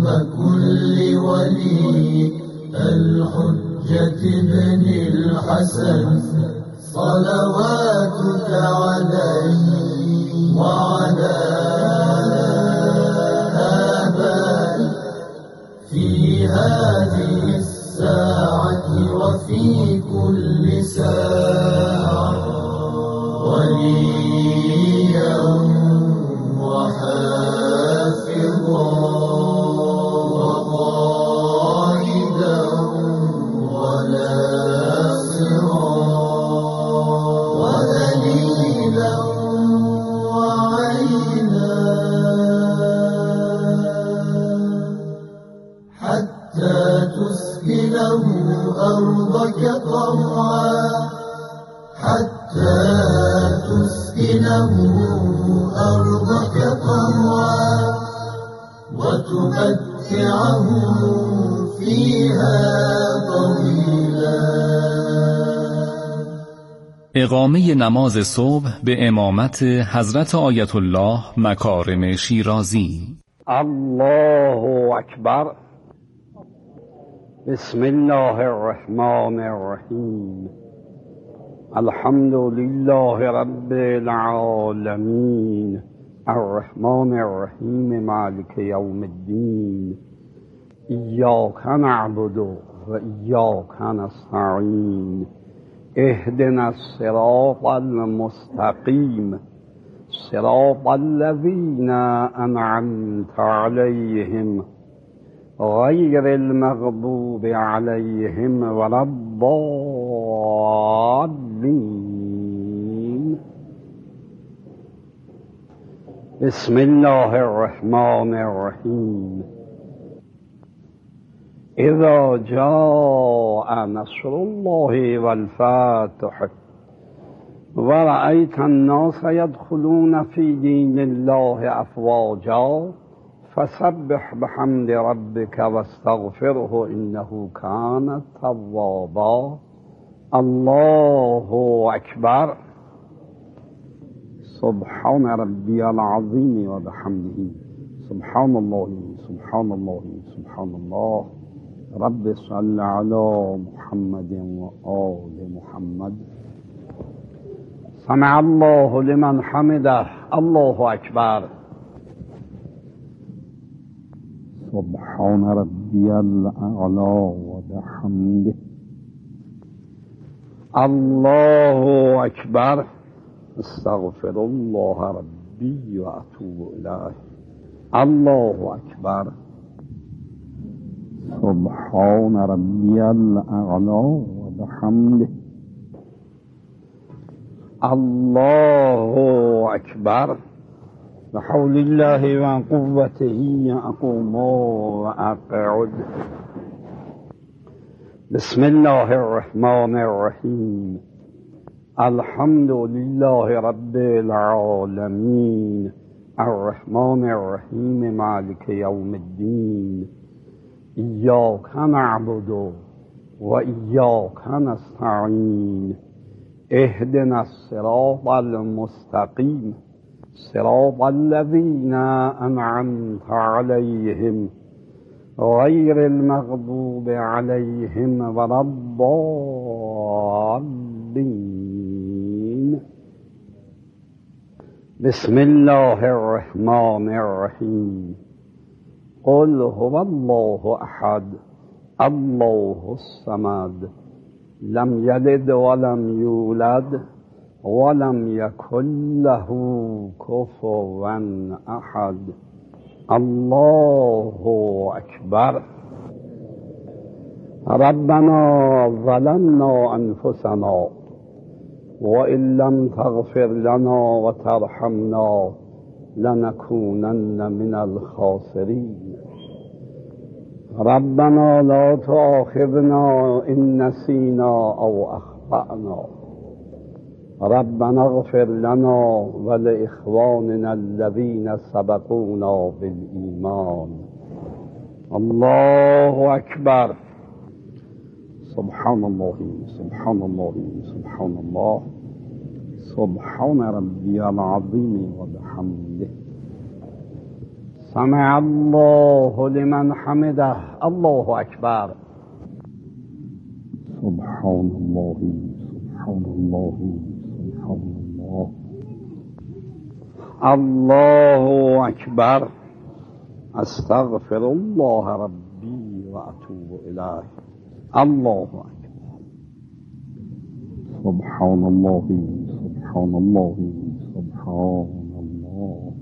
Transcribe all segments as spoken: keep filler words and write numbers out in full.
ثم كل ولي الحجة بن الحسن صلواتك عليه وعلى آبائه في هذه الساعة وفي كل ساعة وليا وحافظا وقائدا وناصرا ودليلا وعينا حتى تسكنه أرضك طوعا حتى تسكنه أرضك طوعا وتمتعه فيها طويلا. اقامه نماز صبح به امامت حضرت آیت الله مکارم شیرازی. الله اکبر. بسم الله الرحمن الرحیم. الحمد لله رب العالمین الرحمن الرحیم مالک یوم الدین ایاک نعبد و ایاک نستعین اهدنا الصراط المستقیم صراط الذین انعمت علیهم غیر المغضوب علیهم ولا الضالین. بسم الله الرحمن الرحیم. اذا جاء نصر الله والفتح ورأيت الناس يدخلون في دين الله أفواجا فسبح بحمد ربك واستغفره إنه كان توابا. الله أكبر. سبحان ربي العظيم وبحمده سبحان الله سبحان الله سبحان الله. رب صل على محمد وآل محمد. سمع الله لمن حمده. الله أكبر. سبحان ربي الأعلى وبحمده. الله أكبر. استغفر الله ربي وأتوب إليه. الله أكبر. سبحان ربي الأعلى وبحمده. الله أكبر. بحول الله وقوته أقوم وأقعد. بسم الله الرحمن الرحيم. الحمد لله رب العالمين الرحمن الرحيم مالك يوم الدين إياك نعبد وإياك نستعين اهدنا الصراط المستقيم صراط الذين أنعمت عليهم غير المغضوب عليهم ولا الضالين. بسم الله الرحمن الرحيم. قل هو الله أحد الله الصمد لم يلد ولم يولد ولم يكن له كفوا أحد. الله أكبر. ربنا ظلمنا أنفسنا وإن لم تغفر لنا وترحمنا لنكونن من الخاسرين. ربنا لا تؤاخذنا إن نسينا أو أخطأنا. ربنا اغفر لنا ولإخواننا الذين سبقونا بالإيمان. الله أكبر. سبحان الله سبحان الله سبحان الله. سبحان ربي العظيم وبحمده. سمع الله لمن حمده. الله اکبر. سبحان الله سبحان الله سبحان الله. الله اکبر. استغفر الله ربی و اتوب الیه. الله اکبر. سبحان الله سبحان الله سبحان الله.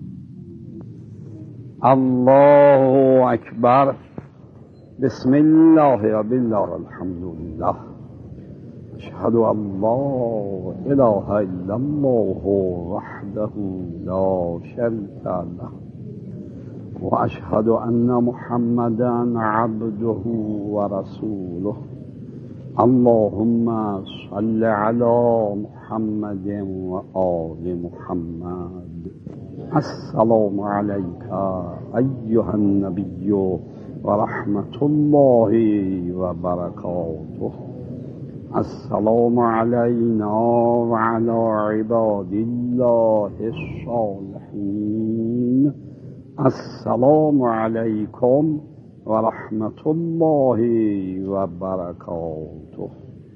الله اکبر. بسم الله و بالله الحمد لله. اشهد ان لا اله الا الله وحده لا شریک له و اشهد ان محمدا عبده و رسوله. اللهم صل على محمد و آل محمد. السلام عليك أيها النبي ورحمة الله وبركاته. السلام علينا وعلى عباد الله الصالحين. السلام عليكم ورحمة الله وبركاته.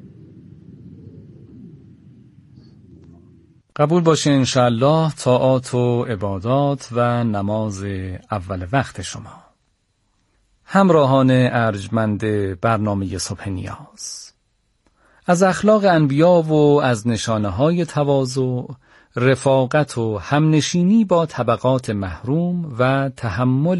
قبول باشه انشاءالله طاعات و عبادات و نماز اول وقت شما. همراهان ارجمند برنامه صبح نیاز، از اخلاق انبیا و از نشانه های تواضع، رفاقت و همنشینی با طبقات محروم و تحمل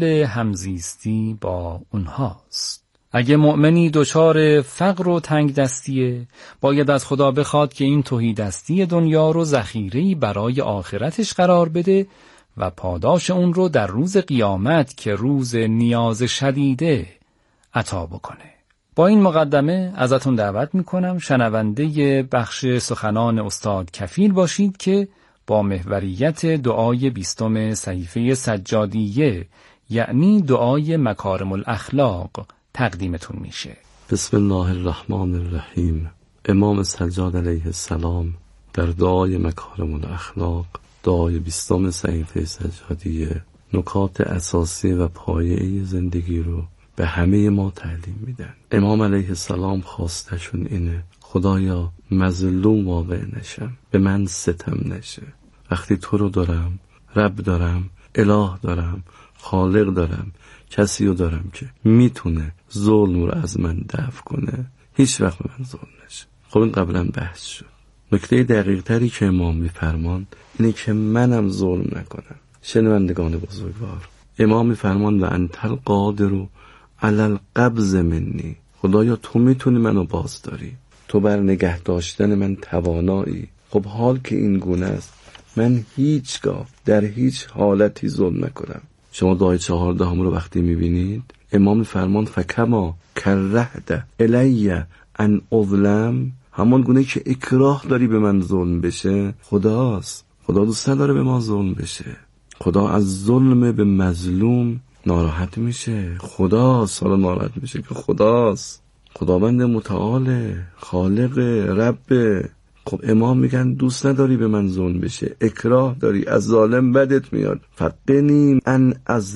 همزیستی با اونهاست. اگه مؤمنی دچار فقر و تنگ دستیه، باید از خدا بخواد که این تهیدستی دنیا رو ذخیره‌ای برای آخرتش قرار بده و پاداش اون رو در روز قیامت که روز نیاز شدیده عطا بکنه. با این مقدمه ازتون دعوت میکنم شنونده بخش سخنان استاد کفیل باشید که با محوریت دعای بیستم صحیفه سجادیه، یعنی دعای مکارم الاخلاق، تقدیمتون میشه. بسم الله الرحمن الرحیم. امام سجاد علیه السلام در دعای مکارم الاخلاق، دعای بیستم صحیفه سجادیه، نکات اساسی و پایه‌ای زندگی رو به همه ما تعلیم میدن. امام علیه السلام خواستشون اینه: خدایا مظلوم واقع نشم، به من ستم نشه. وقتی تو رو دارم، رب دارم، اله دارم، خالق دارم، کسی رو دارم که میتونه ظلم رو از من دفع کنه، هیچ وقت به من ظلم نشه. خب این قبلا بحث شد. نکته دقیق تری که امام میفرمان اینه که منم ظلم نکنم. شنوندگان بزرگوار، امام میفرمان و انت القادر علی القبض منی. خدایا تو میتونی منو بازداری، تو بر نگه داشتن من توانایی. خب حال که این گونه است، من هیچگاه در هیچ حالتی ظلم نکنم. شما دعای چهاردهم رو وقتی میبینید، امام فرمان فکما کرهت الی ان اظلم، همان گونه که اکراه داری به من ظلم بشه خداست. خدا دوست نداره به ما ظلم بشه. خدا از ظلم به مظلوم ناراحت میشه. خداست حالا ناراحت میشه که خداست، خداوند متعال، خالق، رب. خب امام میگن دوست نداری به من ظلم بشه، اکراه داری، از ظالم بدت میاد. فقنی ان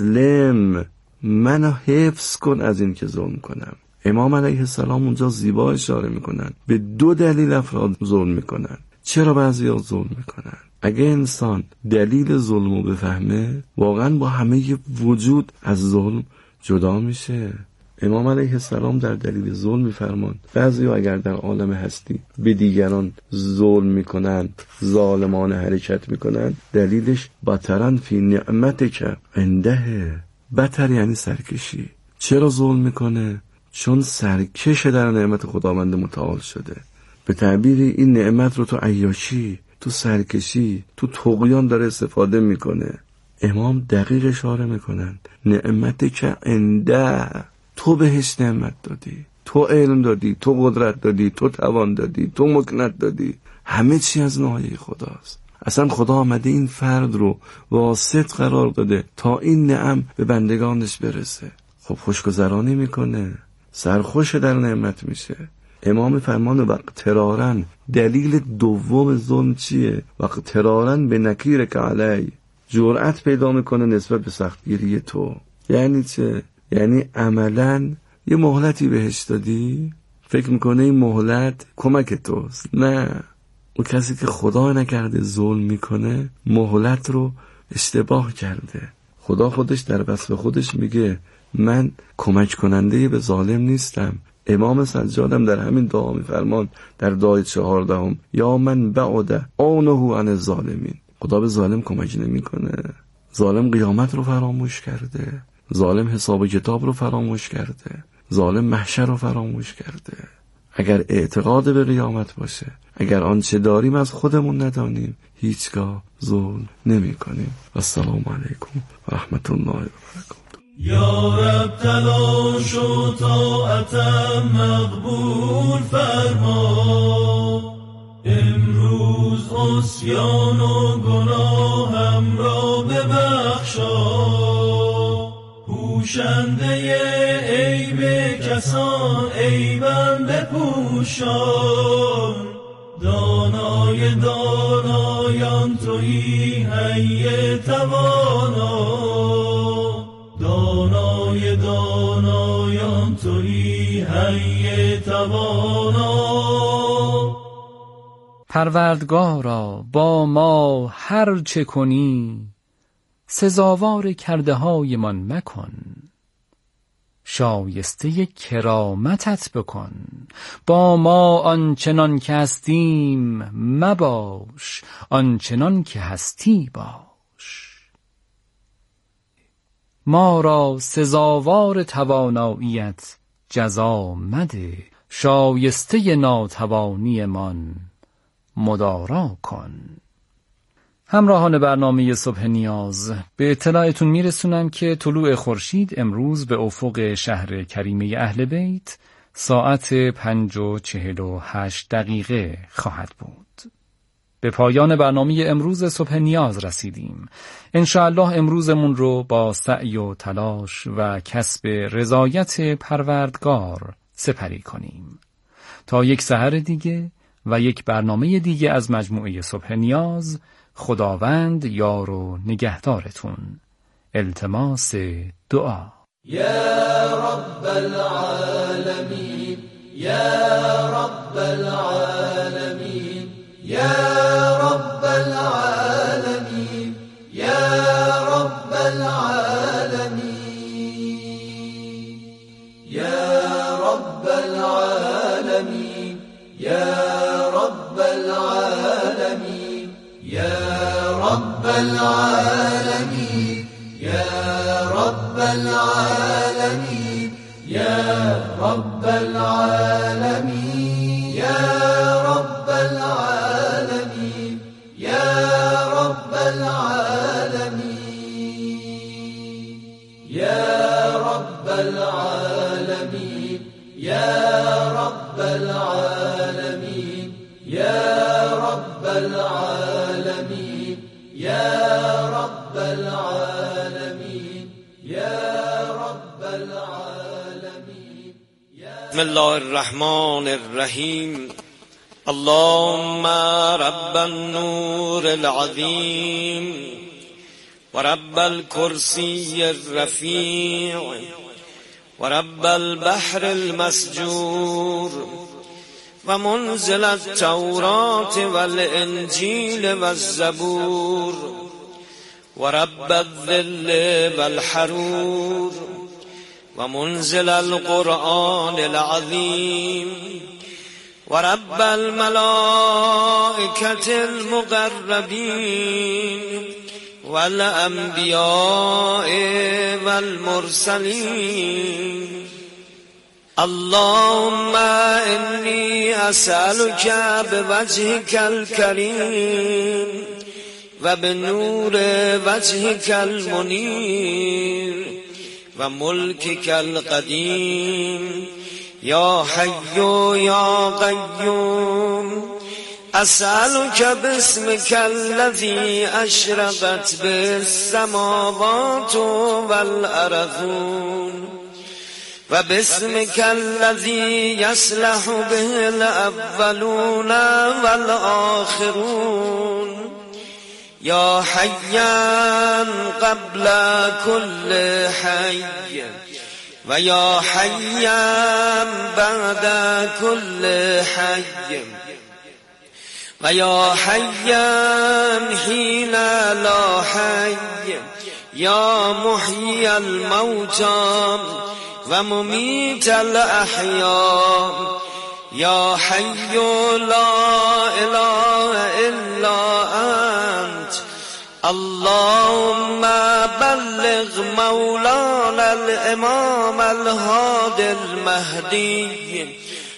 ازلم، منو حفظ کن از این که ظلم کنم. امام علیه السلام اونجا زیبا اشاره میکنن به دو دلیل افراد ظلم میکنن. چرا بعضی ها ظلم میکنن؟ اگه انسان دلیل ظلم رو بفهمه، واقعا با همه وجود از ظلم جدا میشه. امام علیه السلام در دلیل ظلم میفرمان بعضی ها اگر در عالم هستی به دیگران ظلم میکنن، ظالمانه حرکت میکنن، دلیلش بطرن فی نعمتک عنده. بطر یعنی سرکشی. چرا ظلم میکنه؟ چون سرکش در نعمت خداوند متعال شده. به تعبیری این نعمت رو تو عیاشی، تو سرکشی، تو طغیان داره استفاده میکنه. امام دقیق اشاره میکنن نعمت که عنده، تو بهش نعمت دادی، تو علم دادی، تو قدرت دادی، تو توان دادی، تو مکنت دادی، همه چی از ناحیه خداست. اصلا خدا آمده این فرد رو واسط قرار داده تا این نعم به بندگانش برسه. خب خوشگذرانی میکنه، سرخوش در نعمت میشه. امام فرمان وقت ترارن، دلیل دوم ظلم چیه؟ وقت ترارن به نکیر که علی، جرأت پیدا میکنه نسبت به سختگیری تو. یعنی چه؟ یعنی عملاً یه مهلتی بهش دادی، فکر میکنه این مهلت کمک توست. نه، اون کسی که خدا نکرده ظلم میکنه مهلت رو اشتباه کرده. خدا خودش در وصف خودش میگه من کمک کننده به ظالم نیستم. امام سجادم در همین دعا میفرمان در دعای چهاردهم، یا من بعد آنه عن الظالمین. خدا به ظالم کمک نمیکنه. ظالم قیامت رو فراموش کرده، ظالم حساب کتاب رو فراموش کرده، ظالم محشر رو فراموش کرده. اگر اعتقاد به قیامت باشه، اگر آنچه داریم از خودمون ندانیم، هیچگاه ظلم نمی کنیم. السلام علیکم و رحمت الله و برکاته. یا رب تلاش و طاعتم مقبول فرما، امروز عصیان و گناهم را ببخشا، پوشنده عیب کسان عیبم بپوشان، دانای دانایان تویی حی توانا، دانای دانایان تویی حی توانا. پروردگارا با ما هر چه کنی، سزاوار کرده های من مکن، شایسته کرامتت بکن، با ما آنچنان که هستیم مباش، آنچنان که هستی باش. ما را سزاوار تواناییت جزا مده، شایسته ناتوانی من مدارا کن. همراهان برنامه صبح نیاز، به اطلاعتون میرسونم که طلوع خورشید امروز به افق شهر کریمه اهل بیت ساعت پنج و چهل و هشت دقیقه خواهد بود. به پایان برنامه امروز صبح نیاز رسیدیم. انشاءالله امروزمون رو با سعی و تلاش و کسب رضایت پروردگار سپری کنیم. تا یک سحر دیگه و یک برنامه دیگه از مجموعه صبح نیاز، خداوند یار و نگهدارتون. التماس دعا. یا رب العالمین، یا رب العالمین، یا رب العالمین، یا رب العالمین، یا رب العالمین، یا رب العالمین، یا رب العالمین، یا رب العالمین، یا رب العالمین، یا رب العالمین، یا رب العالمین، یا رب العالمین، یا رب العالمین، یا رب العالمین، یا رب العالمین، یا رب العالمین. بسم الله الرحمن الرحیم. اللهم رب النور العظیم و رب الكرسی الرفیع و رب البحر المسجور و منزل التوراة والانجیل والزبور و رب الظل والحرور و منزل القرآن العظیم و رب الملائکة المقربین والانبیاء والمرسلین. اللهم انی اسألک بوجهک الکریم و بنور وجهک المنیر و ملکک القدیم یا حی یا قیوم، اسألک باسمک الذی اشرقت به السماوات والارضون و باسمک الذی یصلح به الاولون والآخرون یا حیا قبل كل حی و یا حیا بعد كل حی و یا حیا حین لا حی یا محیی الموتى و ممیت الاحیاء یا حی لا اله الا انت اللهم بلغ مولانا الامام الهادي المهدي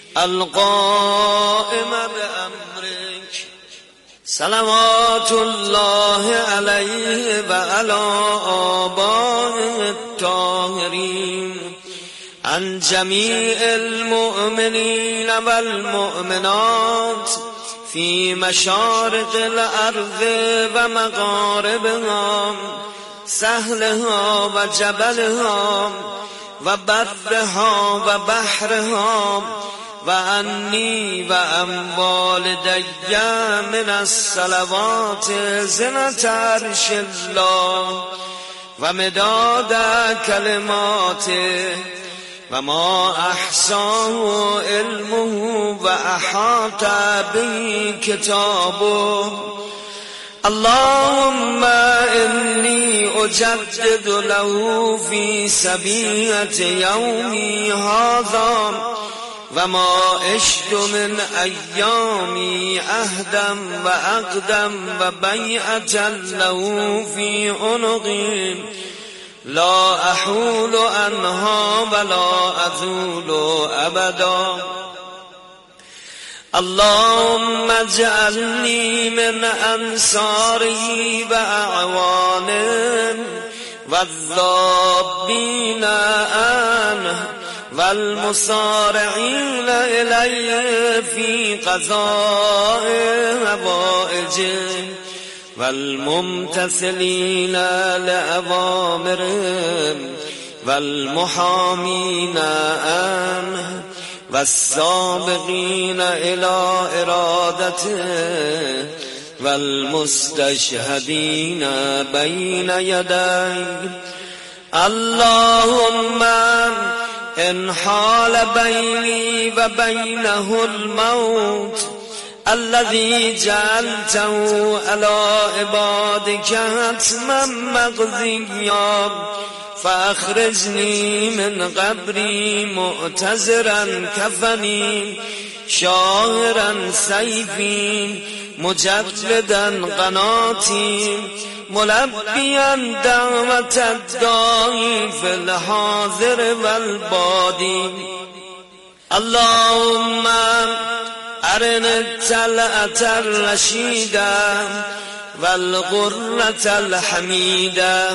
القائم بأمرك صلوات الله عليه وعلى آبائه الطاهرين عن جميع المؤمنين والمؤمنات في مشارق الأرض ومغاربها سهلها وجبلها وبرها وبحرها وعنی و عن والدی من الصلوات زنة عرش الله و مداد کلماته و ما احصاه علمه و احاط به کتابه اللهم انی اجدد له في سبیعة یومی هذا و ما عشت من ایامی عهدا و عقدا و بیعة له في عنقی لا احول عنها ولا اذول ابدا اللهم اجعلني من انصاره و اعوانه والذابين عنه والمصارعين إليه في قضاء حوائجه والممتثلين لأوامره والمحامين عنه والسابقين إلى إرادته والمستشهدين بين يديه اللهم إن حال بيني وبينه الموت الذي جعلته على عبادك حتما مقضيا فأخرجني من قبري معتذرا كفني شاهرا سيفي مجلدا قناتي ملبيا دعوة الداعي في الحاضر والبادي اللهم أرنا الطلعة الرشيدة والغرة الحميدة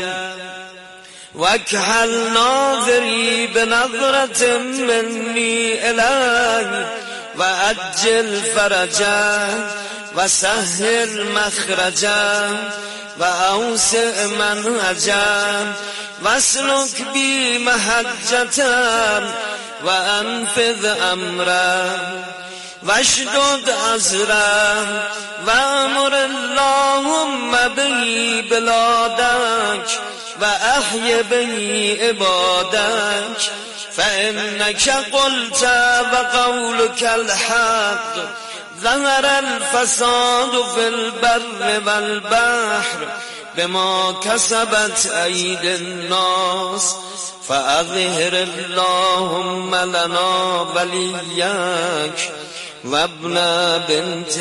واكحل ناظري بنظرة مني إليه وأجل فرجه وسهل مخرجه وأوسع منهجا واسلك بي محجة وأنفذ أمره واشدد أزره وأمر اللهم به بلادك وأحي به عبادك فإنك قلت وقولك الحق ظهر الفساد في البر والبحر بما كسبت أيدي الناس فأظهر اللهم لنا وليك وابن بنت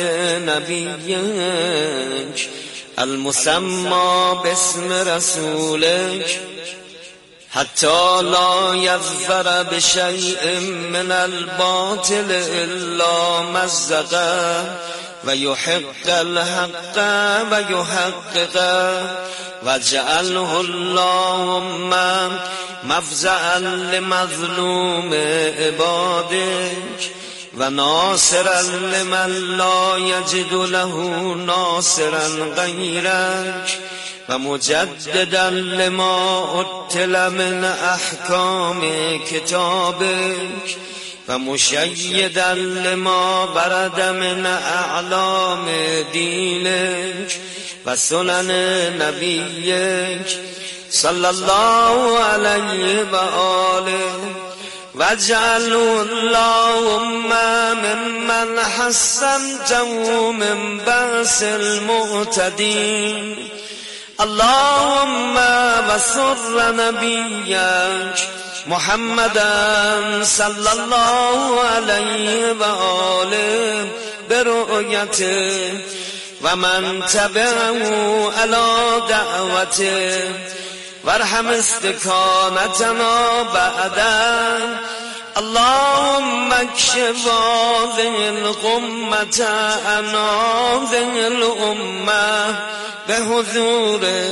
نبيك المسمى باسم رسولك حتى لا يظفر بشيء من الباطل إلا مزقه ويحق الحق ويحققه واجعله اللهم مفزعا لمظلوم عبادك وناصرا لمن لا يجد له ناصرا غيرك ومجددا لما أتل من أحكام كتابك ومشيدا لما برد من أعلام دينك و سنن نبیک صلی الله علیه و آله واجعل اللهم ممن حسنته من بأس المعتدين اللهم وسر نبيك محمدا صلی الله علیه و آله برؤیته و من تبعه علی دعوته وارحم استکانتنا بعدا اللهم اکشف هذه الغمة عن هذه الأمة بحضوره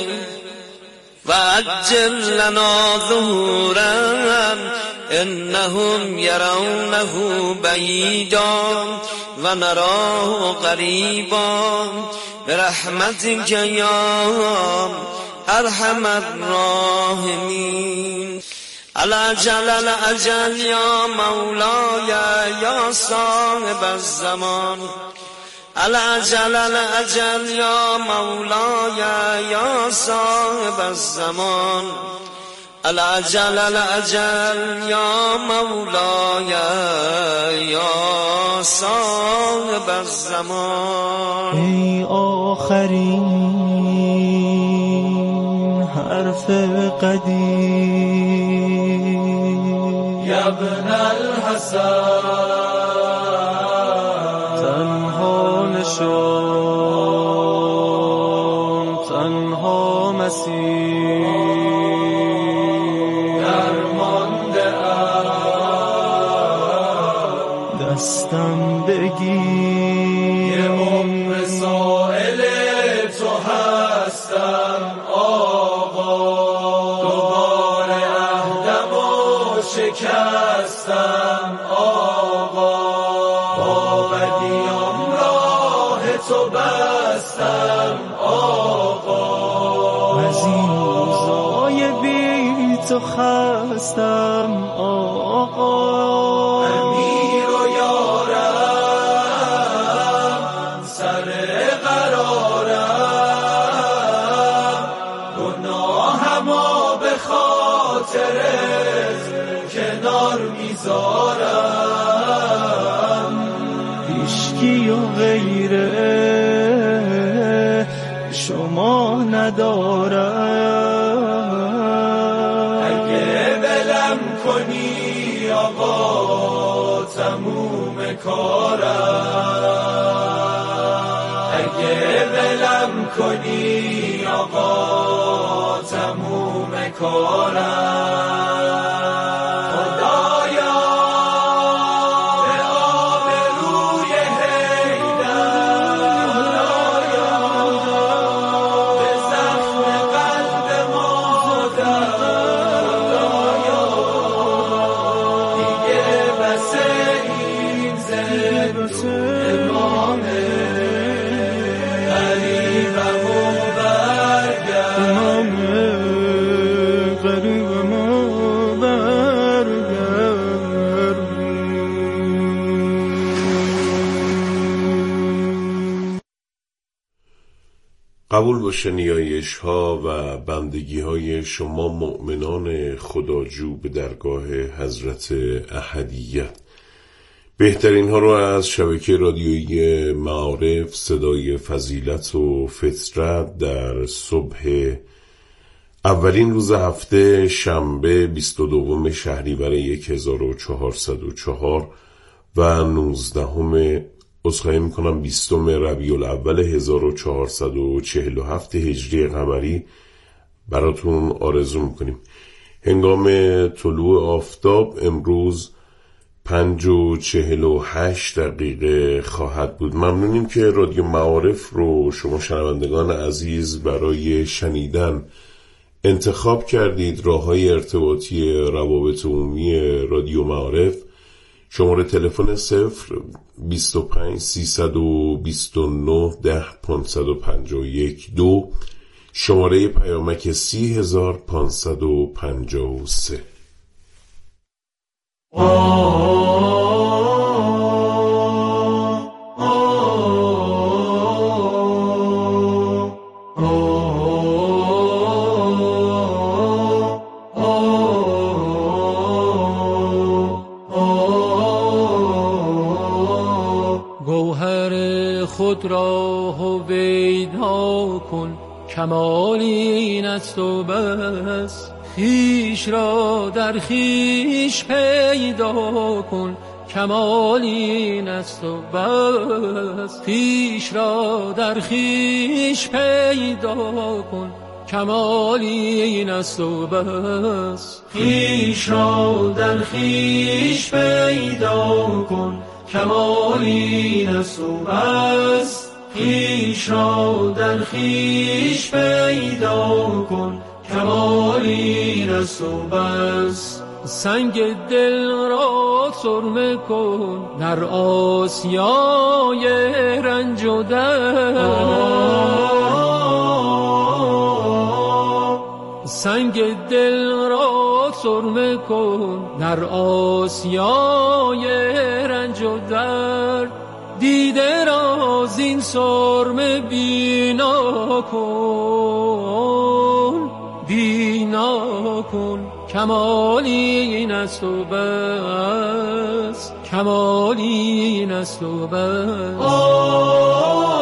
وعجل لنا ظهورا إنهم يرونه بعيدا ونراه قريبا برحمتك يا ارحم الراحمين الأجل الأجل يا مولاي يا صاحب الزمان الأجل الأجل يا مولاي يا صاحب الزمان الأجل الأجل يا مولاي يا صاحب الزمان ای آخرین حرف قدیم یا ابن الحسن تنها نشان تنها مسیر درمانده دستم بگیر ام سائل تو هستم آقا دوباره عهدم و شکستم آقا با بدیام راه تو بستم آقا از این روزای بی تو خستم آقا امیر و یارم سر قرارم گناهما به خاطرت کنار میذارم هیچکی و غیره شما ندارم اگه بلم کنی آقا تموم کارم اگه بلم کنی آقا تموم کارم خدایا به آبروی حیدر خدایا به زخم قلب مادر خدایا دیگه بس این زندون امامه قریبم و برگرد قریبم و برگرد قبول باشه نیایش ها و بندگی های شما مؤمنان خداجو به درگاه حضرت احدیت. بهترین ها رو از شبکه رادیویی معارف صدای فضیلت و فطرت در صبح اولین روز هفته شنبه بیست و دوم شهریور هزار و چهارصد و چهار و نوزدهم عذرخواهی میکنم بیستم ربیع الاول هزار و چهارصد و چهل و هفت هجری قمری براتون آرزو میکنیم. هنگام طلوع آفتاب امروز پنج و چهل و هشت دقیقه خواهد بود. ممنونیم که رادیو معارف رو شما شنوندگان عزیز برای شنیدن انتخاب کردید. راه‌های ارتباطی روابط عمومی رادیو معارف: شماره تلفن صفر بیست و پنج سیصد و بیست و نه ده پانصد و پنجاه و یک دو، شماره پیامک سی هزار پانصد و پنجاه و سه. خود را هویدا کن، کمال این است و بس. خویش را در خویش پیدا کن، کمال این است و بس. خویش را در خویش پیدا کن، کمال این است و بس. خویش را در خویش پیدا کن، کمال این است و بس. خویش را در خویش پیدا کن، کمال این است و بس. سنگ دل را سرمه کن در آسیای رنج و درد. سنگ دل را سرمه کن در آسیای رنج و درد. دیده را زین سرمه بینا کن، بینا کن، کمالی این است و بس، کمالی این است و بس.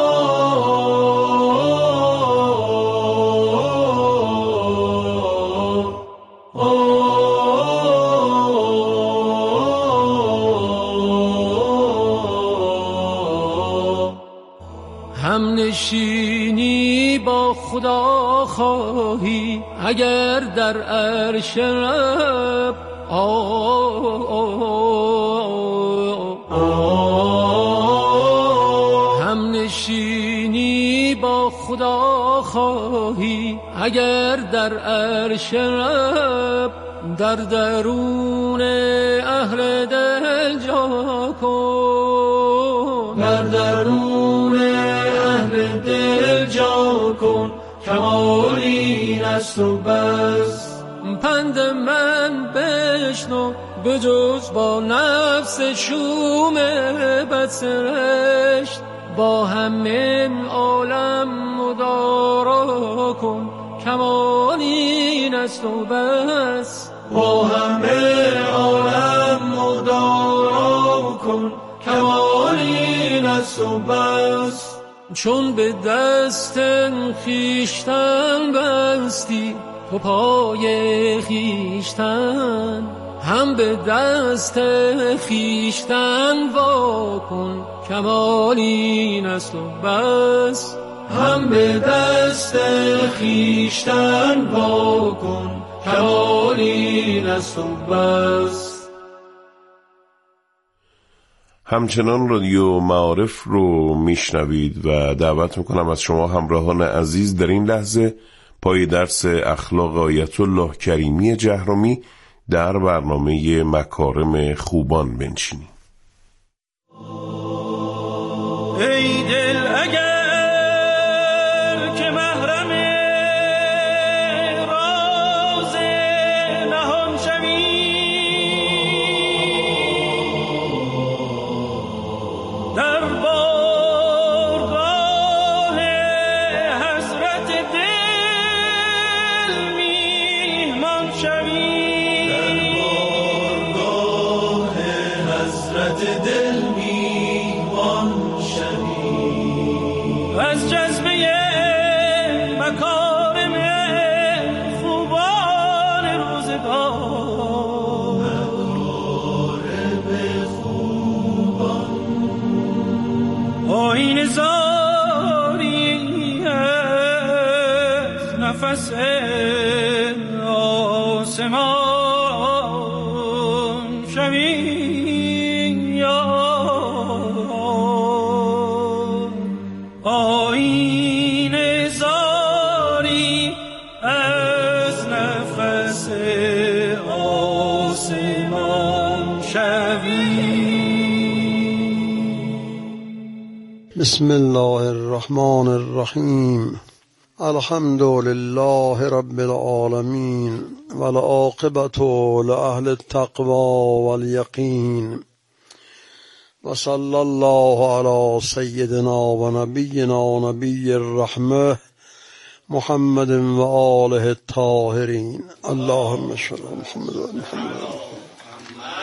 هم نشینی با خدا خواهی اگر در عرش رب، هم نشینی با خدا خواهی اگر در عرش رب. در درون اهل دل جا کن، در درون اهل دل جا کن، کمال این است و بس. پند من بشنو به جز با نفس شوم بدسرشت، با همه عالم مدارا کن، کمال این است و بس. با همه عالم مدارا کن، کمال این است و بس. چون به دست خویشتن بستی تو پای خویشتن، هم به دست خویشتن وا کن، کمال این است و بس. هم به دست خویشتن وا کن، کمال این است و بس. همچنان رادیو معارف رو میشنوید و دعوت میکنم از شما همراهان عزیز در این لحظه پای درس اخلاق آیت الله کریمی جهرمی در برنامه مکارم خوبان بنشینید. ای دل اگر که محرم راز نهان شوی، در بارگاه حضرت دل میهمان شوی، در بارگاه حضرت دل میهمان شوی. از جذبه مکارم خوبان روزگار، مکارم خوبان آیین زاری از نفس آسمان شوی. آیین زاری از نفس آسمان شوی. بسم الله الرحمن الرحیم. الحمد لله رب العالمین والعاقبة لأهل التقوى واليقین، و صلی الله علی سیدنا و نبینا نبی الرحمه محمد و آله الطاهرین. اللهم صل علی محمد و محمد.